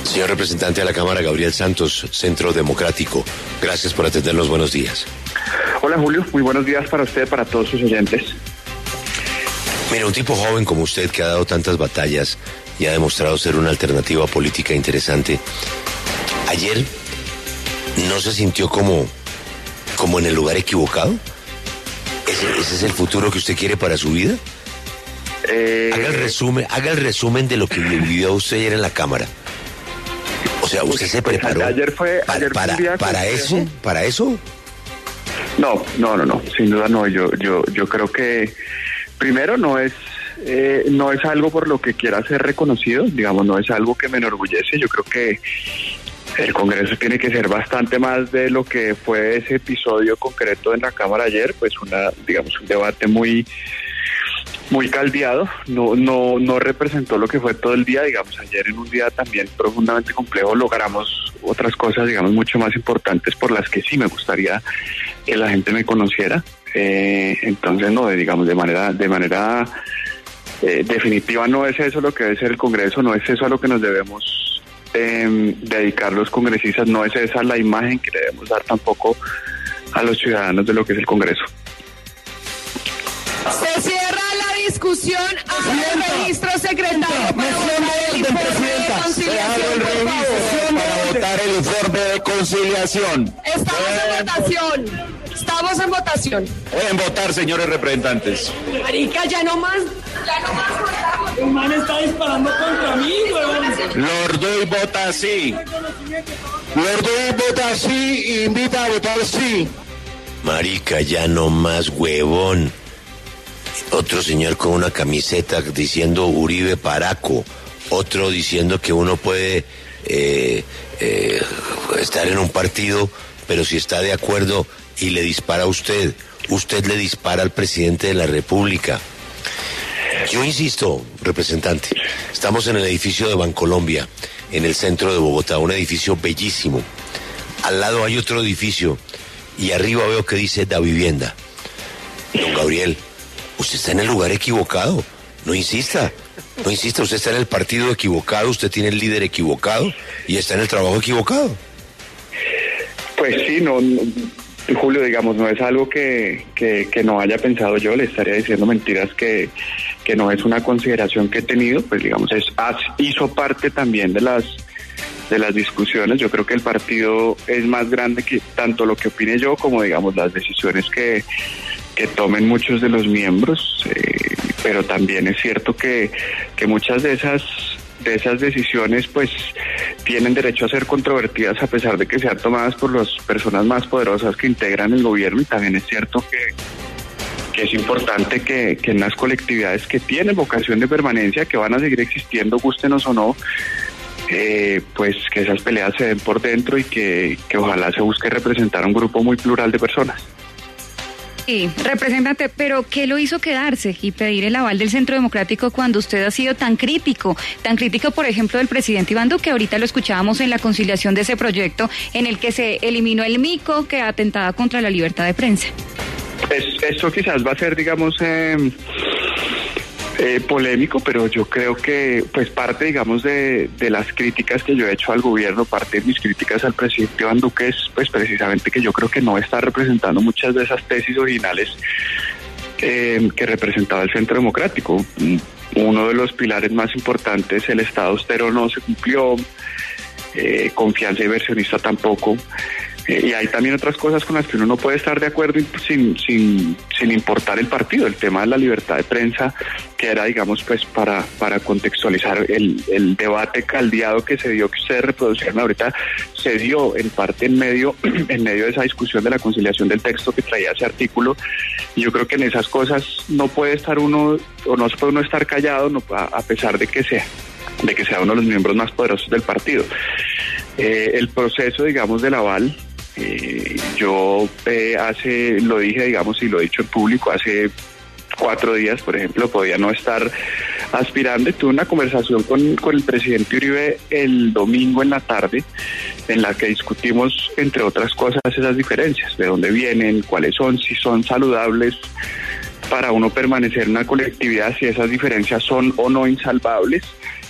Señor representante de la Cámara, Gabriel Santos, Centro Democrático. Gracias por atendernos. Buenos días. Hola, Julio. Muy buenos días para usted, para todos sus oyentes. Mira, un tipo joven como usted que ha dado tantas batallas y ha demostrado ser una alternativa política interesante. Ayer no se sintió como en el lugar equivocado. ¿Ese es el futuro que usted quiere para su vida? Haga el resumen de lo que vivió usted ayer en la Cámara. O sea, ¿usted se preparó para eso? No, sin duda no. Yo creo que primero no es algo por lo que quiera ser reconocido, digamos, no es algo que me enorgullece. Yo creo que el Congreso tiene que ser bastante más de lo que fue ese episodio concreto en la Cámara ayer, pues un debate muy caldeado, no representó lo que fue todo el día. Digamos, ayer en un día también profundamente complejo logramos otras cosas, digamos, mucho más importantes por las que sí me gustaría que la gente me conociera. Entonces, no, digamos, de manera definitiva no es eso lo que debe ser el Congreso, no es eso a lo que nos debemos dedicar los congresistas, no es esa la imagen que debemos dar tampoco a los ciudadanos de lo que es el Congreso. Se cierra la discusión a el registro secretario para votar el informe de conciliación, por favor. Para votar el informe de conciliación. Estamos en votación. Pueden votar, señores representantes. Marica, ya no más. El man está disparando contra mí, weón. Lordoy vota sí. Lordoy vota sí e invita a votar sí. Marica, ya no más, huevón. Otro señor con una camiseta diciendo Uribe Paraco. Otro diciendo que uno puede estar en un partido, pero si está de acuerdo y le dispara a usted le dispara al presidente de la República. Yo insisto, representante, estamos en el edificio de Bancolombia, en el centro de Bogotá, un edificio bellísimo. Al lado hay otro edificio y arriba veo que dice Da Vivienda. Don Gabriel, usted está en el lugar equivocado. No insista, usted está en el partido equivocado, usted tiene el líder equivocado y está en el trabajo equivocado. Pues sí, no, Julio, digamos, no es algo que no haya pensado yo, le estaría diciendo mentiras que no es una consideración que he tenido, pues digamos, hizo parte también de las discusiones. Yo creo que el partido es más grande que tanto lo que opine yo como, digamos, las decisiones que tomen muchos de los miembros, pero también es cierto que muchas de esas decisiones pues tienen derecho a ser controvertidas a pesar de que sean tomadas por las personas más poderosas que integran el gobierno, y también es cierto que es importante que en las colectividades que tienen vocación de permanencia, que van a seguir existiendo, gústenos o no, pues que esas peleas se den por dentro y que ojalá se busque representar a un grupo muy plural de personas. Sí, representante, pero ¿qué lo hizo quedarse y pedir el aval del Centro Democrático cuando usted ha sido tan crítico, por ejemplo, del presidente Iván Duque? Ahorita lo escuchábamos en la conciliación de ese proyecto en el que se eliminó el mico que atentaba contra la libertad de prensa. Esto quizás va a ser, digamos, polémico, pero yo creo que pues parte, digamos, de las críticas que yo he hecho al gobierno, parte de mis críticas al presidente Iván Duque es pues precisamente que yo creo que no está representando muchas de esas tesis originales que representaba el Centro Democrático. Uno de los pilares más importantes, el Estado austero, no se cumplió, confianza inversionista tampoco. Y hay también otras cosas con las que uno no puede estar de acuerdo sin importar el partido. El tema de la libertad de prensa, que era, digamos, pues para contextualizar el debate caldeado que se dio, que ustedes reproducieron ahorita, se dio en parte en medio de esa discusión de la conciliación del texto que traía ese artículo. Y yo creo que en esas cosas no puede estar uno, o no se puede uno estar callado, no, a pesar de que sea uno de los miembros más poderosos del partido. El proceso, digamos, del aval, yo lo dije, digamos, y lo he dicho en público, hace 4 días, por ejemplo, podía no estar aspirando. Tuve una conversación con el presidente Uribe el domingo en la tarde, en la que discutimos, entre otras cosas, esas diferencias, de dónde vienen, cuáles son, si son saludables para uno permanecer en una colectividad, si esas diferencias son o no insalvables,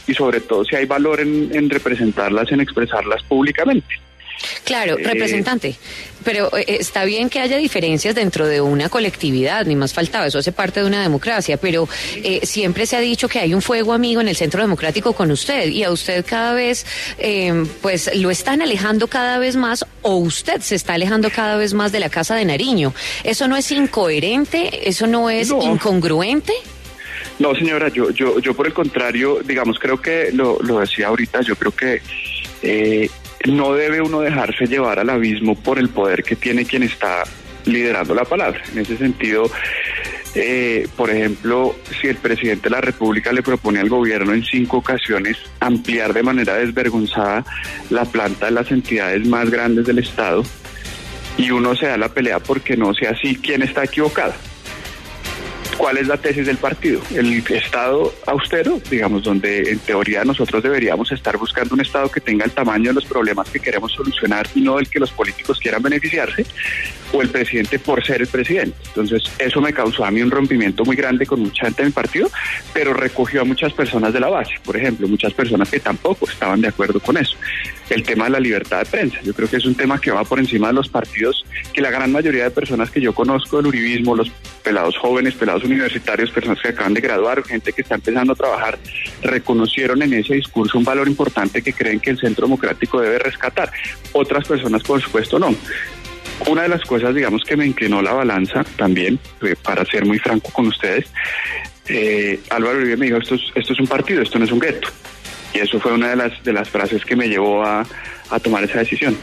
y sobre todo si hay valor en representarlas, en expresarlas públicamente. Claro, representante, pero está bien que haya diferencias dentro de una colectividad, ni más faltaba, eso hace parte de una democracia, pero siempre se ha dicho que hay un fuego amigo en el Centro Democrático con usted, y a usted cada vez, pues lo están alejando cada vez más, o usted se está alejando cada vez más de la Casa de Nariño. ¿Eso no es incoherente? ¿Eso no es incongruente? No, señora, yo por el contrario, digamos, creo que lo decía ahorita, yo creo que no debe uno dejarse llevar al abismo por el poder que tiene quien está liderando la palabra. En ese sentido, por ejemplo, si el presidente de la República le propone al gobierno en 5 ocasiones ampliar de manera desvergonzada la planta de las entidades más grandes del Estado, y uno se da la pelea porque no sea así, ¿quién está equivocado? ¿Cuál es la tesis del partido? El Estado austero, digamos, donde en teoría nosotros deberíamos estar buscando un Estado que tenga el tamaño de los problemas que queremos solucionar y no del que los políticos quieran beneficiarse, o el presidente por ser el presidente. Entonces, eso me causó a mí un rompimiento muy grande con mucha gente en el partido, pero recogió a muchas personas de la base, por ejemplo, muchas personas que tampoco estaban de acuerdo con eso. El tema de la libertad de prensa, yo creo que es un tema que va por encima de los partidos, que la gran mayoría de personas que yo conozco del uribismo, los pelados jóvenes, pelados universitarios, personas que acaban de graduar, gente que está empezando a trabajar, reconocieron en ese discurso un valor importante que creen que el Centro Democrático debe rescatar. Otras personas, por supuesto, no. Una de las cosas, digamos, que me inclinó la balanza también, para ser muy franco con ustedes, Álvaro Uribe me dijo, esto es un partido, esto no es un gueto. Y eso fue una de las frases que me llevó a tomar esa decisión.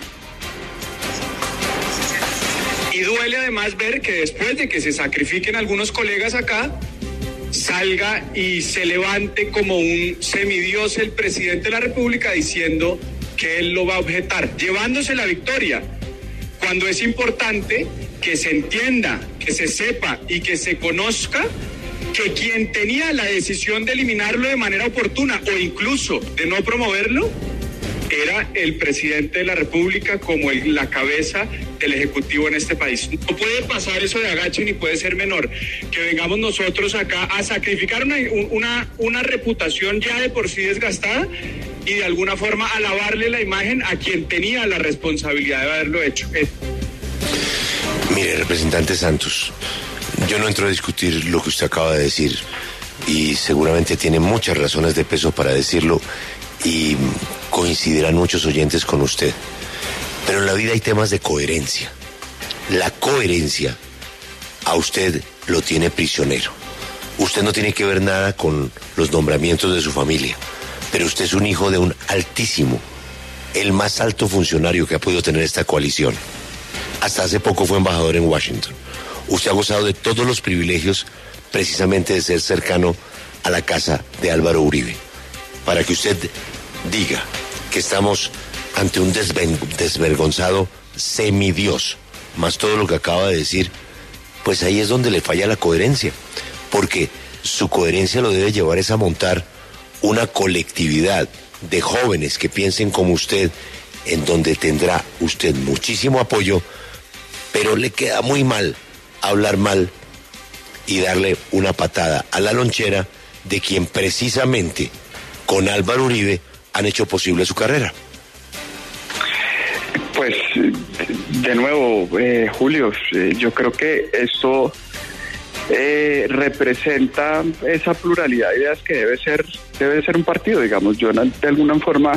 Y duele además ver que después de que se sacrifiquen algunos colegas acá, salga y se levante como un semidios el presidente de la República diciendo que él lo va a objetar, llevándose la victoria, cuando es importante que se entienda, que se sepa y que se conozca que quien tenía la decisión de eliminarlo de manera oportuna o incluso de no promoverlo era el presidente de la República como la cabeza del Ejecutivo en este país. No puede pasar eso de agacho ni puede ser menor que vengamos nosotros acá a sacrificar una reputación ya de por sí desgastada y de alguna forma a lavarle la imagen a quien tenía la responsabilidad de haberlo hecho. Mire, representante Santos, yo no entro a discutir lo que usted acaba de decir y seguramente tiene muchas razones de peso para decirlo y coincidirán muchos oyentes con usted. Pero en la vida hay temas de coherencia. La coherencia a usted lo tiene prisionero. Usted no tiene que ver nada con los nombramientos de su familia, pero usted es un hijo de un altísimo, el más alto funcionario que ha podido tener esta coalición. Hasta hace poco fue embajador en Washington. Usted ha gozado de todos los privilegios precisamente de ser cercano a la casa de Álvaro Uribe. Para que usted diga que estamos ante un desvergonzado semidios, más todo lo que acaba de decir, pues ahí es donde le falla la coherencia, porque su coherencia lo debe llevar es a montar una colectividad de jóvenes que piensen como usted, en donde tendrá usted muchísimo apoyo, pero le queda muy mal hablar mal y darle una patada a la lonchera de quien precisamente con Álvaro Uribe han hecho posible su carrera. Pues, de nuevo, Julio, yo creo que esto representa esa pluralidad de ideas que debe ser un partido, digamos. Yo de alguna forma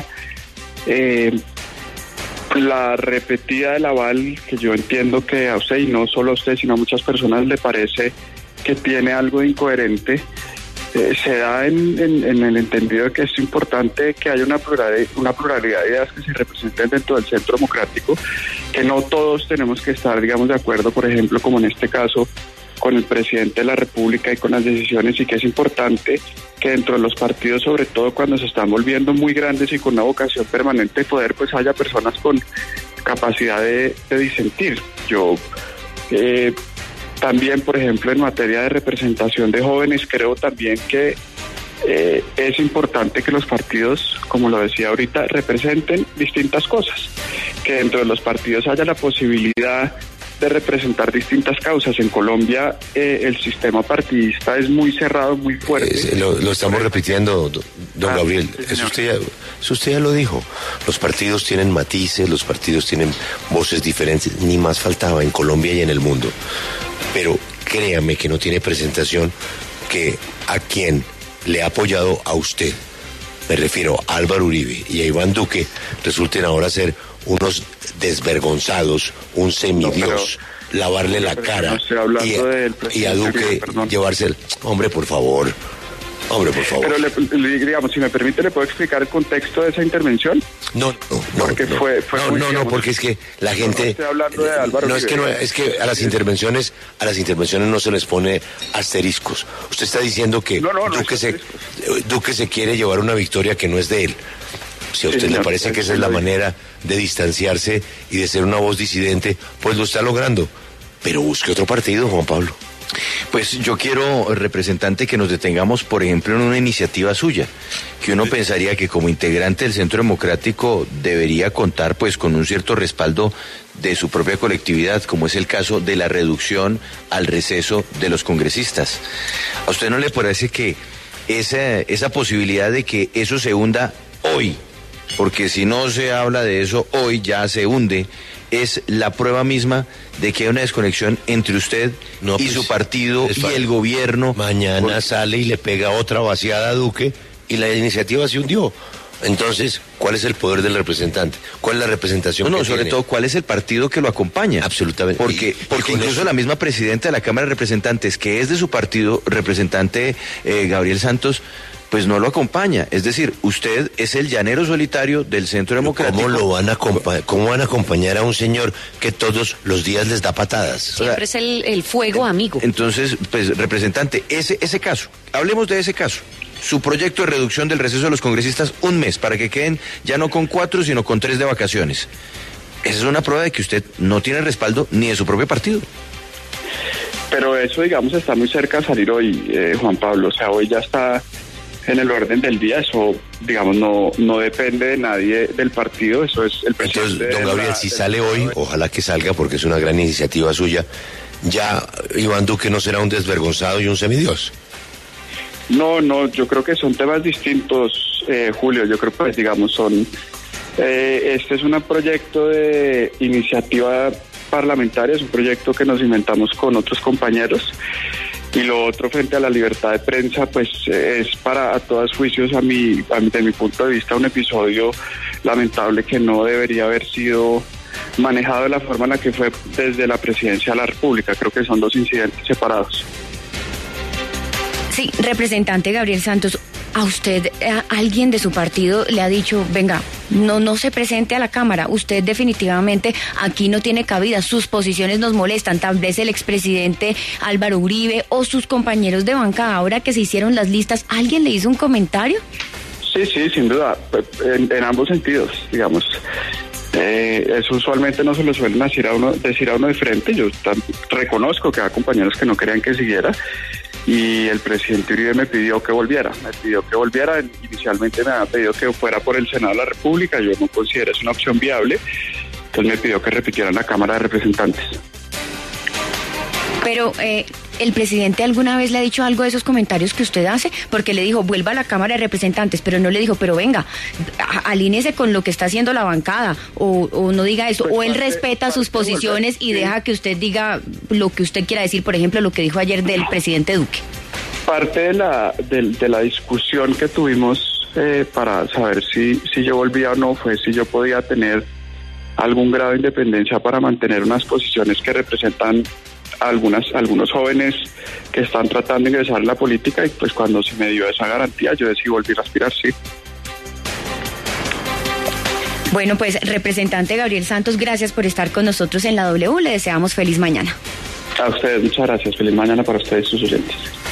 la repetida del aval, que yo entiendo que a usted, y no solo a usted, sino a muchas personas le parece que tiene algo de incoherente, se da en el entendido de que es importante que haya una pluralidad de ideas que se representen dentro del Centro Democrático, que no todos tenemos que estar, digamos, de acuerdo, por ejemplo, como en este caso, con el presidente de la República y con las decisiones, y que es importante que dentro de los partidos, sobre todo cuando se están volviendo muy grandes y con una vocación permanente de poder, pues haya personas con capacidad de disentir. Yo también, por ejemplo, en materia de representación de jóvenes, creo también que es importante que los partidos, como lo decía ahorita, representen distintas cosas, que dentro de los partidos haya la posibilidad de representar distintas causas. En Colombia el sistema partidista es muy cerrado, muy fuerte. Lo estamos repitiendo, don Gabriel. Sí, eso usted ya lo dijo. Los partidos tienen matices, los partidos tienen voces diferentes, ni más faltaba en Colombia y en el mundo. Pero créame que no tiene presentación que a quien le ha apoyado a usted, me refiero a Álvaro Uribe y a Iván Duque, resulten ahora ser unos desvergonzados, un semidios, lavarle la cara y a Duque llevarse el... Hombre, por favor. Pero digamos, si me permite, ¿le puedo explicar el contexto de esa intervención? No, porque es que la gente... No estoy hablando de Álvaro Uribe. Es que a las intervenciones no se les pone asteriscos. Usted está diciendo que Duque se quiere llevar una victoria que no es de él. Si a usted le parece que esa es la manera de distanciarse y de ser una voz disidente, pues lo está logrando. Pero busque otro partido, Juan Pablo. Pues yo quiero, representante, que nos detengamos, por ejemplo, en una iniciativa suya, que uno pensaría que como integrante del Centro Democrático debería contar pues con un cierto respaldo de su propia colectividad, como es el caso de la reducción al receso de los congresistas. ¿A usted no le parece que esa posibilidad de que eso se hunda hoy, porque si no se habla de eso hoy ya se hunde, es la prueba misma de que hay una desconexión entre usted y su partido y el gobierno? Mañana sale y le pega otra vaciada a Duque y la iniciativa se hundió. Entonces, ¿cuál es el poder del representante? ¿Cuál es la representación que sobre tiene? todo, ¿cuál es el partido que lo acompaña? Absolutamente. Porque incluso la misma presidenta de la Cámara de Representantes, que es de su partido, representante Gabriel Santos, pues no lo acompaña. Es decir, usted es el llanero solitario del Centro Democrático. ¿Cómo van a acompañar a un señor que todos los días les da patadas? Siempre es el fuego amigo. Entonces, pues, representante, ese caso, hablemos de ese caso. Su proyecto de reducción del receso de los congresistas, un mes, para que queden ya no con 4, sino con 3 de vacaciones. Esa es una prueba de que usted no tiene respaldo ni de su propio partido. Pero eso, digamos, está muy cerca de salir hoy, Juan Pablo. O sea, hoy ya está en el orden del día. Eso, digamos, no depende de nadie del partido. Eso es el presidente. Entonces, don Gabriel, si sale hoy, ojalá que salga, porque es una gran iniciativa suya, ya Iván Duque no será un desvergonzado y un semidios. No, yo creo que son temas distintos, Julio. Yo creo que, pues, digamos, este es un proyecto de iniciativa parlamentaria, es un proyecto que nos inventamos con otros compañeros. Y lo otro, frente a la libertad de prensa, pues es para a todos juicios, de mi punto de vista, un episodio lamentable que no debería haber sido manejado de la forma en la que fue desde la presidencia de la República. Creo que son dos incidentes separados. Sí, representante Gabriel Santos, ¿a usted, alguien de su partido le ha dicho, venga, no se presente a la Cámara, usted definitivamente aquí no tiene cabida, sus posiciones nos molestan, tal vez el expresidente Álvaro Uribe o sus compañeros de bancada, ahora que se hicieron las listas, ¿alguien le hizo un comentario? Sí, sin duda, en ambos sentidos, digamos. Eso usualmente no se lo suelen decir a uno de frente. Yo reconozco que hay compañeros que no querían que siguiera, y el presidente Uribe me pidió que volviera. Inicialmente me había pedido que fuera por el Senado de la República. Yo no considero eso una opción viable, entonces me pidió que repitiera en la Cámara de Representantes. Pero ¿el presidente alguna vez le ha dicho algo de esos comentarios que usted hace? Porque le dijo, vuelva a la Cámara de Representantes, pero no le dijo, pero venga, alíñese con lo que está haciendo la bancada, o no diga eso, pues o él respeta sus posiciones y deja que usted diga lo que usted quiera decir, por ejemplo, lo que dijo ayer del presidente Duque. Parte de la discusión que tuvimos para saber si yo volvía o no fue si yo podía tener algún grado de independencia para mantener unas posiciones que representan algunos jóvenes que están tratando de ingresar a la política, y pues cuando se me dio esa garantía yo decidí volver a aspirar, sí. Bueno, pues representante Gabriel Santos, gracias por estar con nosotros en la W, le deseamos feliz mañana. A ustedes, muchas gracias, feliz mañana para ustedes y sus oyentes.